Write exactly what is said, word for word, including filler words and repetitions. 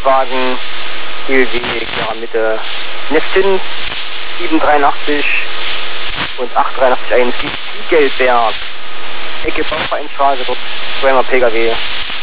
Dienstwagen, G W Gera Mitte, Neftin sieben dreiundachtzig und acht dreiundachtzig eins, Spiegelberg, Ecke Bauvereinstraße, dort zweimal P K W.